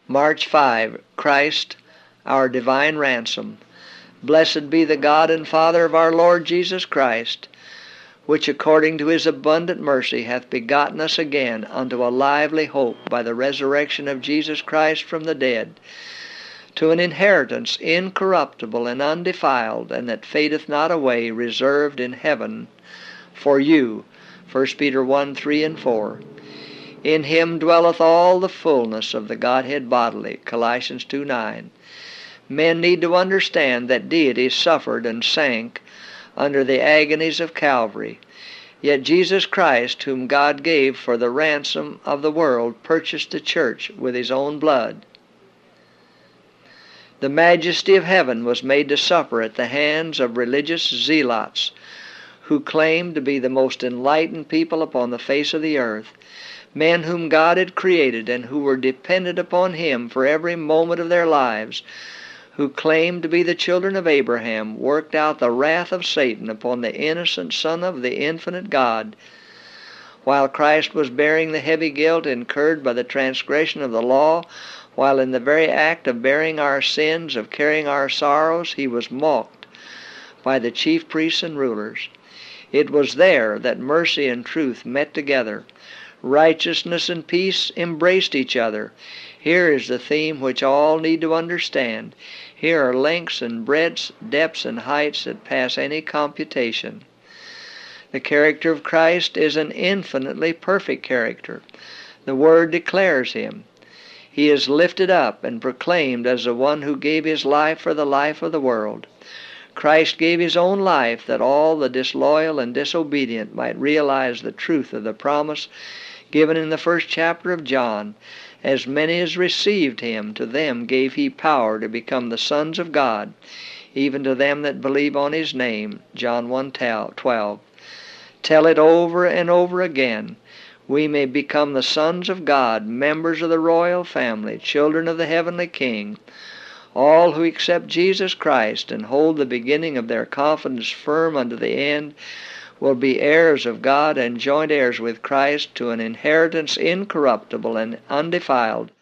March 5. Christ, our divine ransom. Blessed be the God and Father of our Lord Jesus Christ, which according to his abundant mercy hath begotten us again unto a lively hope by the resurrection of Jesus Christ from the dead, to an inheritance incorruptible and undefiled, and that fadeth not away, reserved in heaven for you. 1 Peter 1, 3 and 4. In him dwelleth all the fullness of the Godhead bodily. Colossians 2, 9. Men need to understand that deity suffered and sank under the agonies of Calvary. Yet Jesus Christ, whom God gave for the ransom of the world, purchased the church with his own blood. The majesty of heaven was made to suffer at the hands of religious zealots who claimed to be the most enlightened people upon the face of the earth. Men whom God had created and who were dependent upon him for every moment of their lives, who claimed to be the children of Abraham, worked out the wrath of Satan upon the innocent Son of the infinite God. While Christ was bearing the heavy guilt incurred by the transgression of the law, while in the very act of bearing our sins, of carrying our sorrows, he was mocked by the chief priests and rulers. It was there that mercy and truth met together. Righteousness and peace embraced each other. Here is the theme which all need to understand. Here are lengths and breadths, depths and heights that pass any computation. The character of Christ is an infinitely perfect character. The Word declares him. He is lifted up and proclaimed as the one who gave his life for the life of the world. Christ gave his own life that all the disloyal and disobedient might realize the truth of the promise given in the first chapter of John. As many as received him, to them gave he power to become the sons of God, even to them that believe on his name. John 1:12. Tell it over and over again. We may become the sons of God, members of the royal family, children of the heavenly King. All who accept Jesus Christ and hold the beginning of their confidence firm unto the end will be heirs of God and joint heirs with Christ to an inheritance incorruptible and undefiled,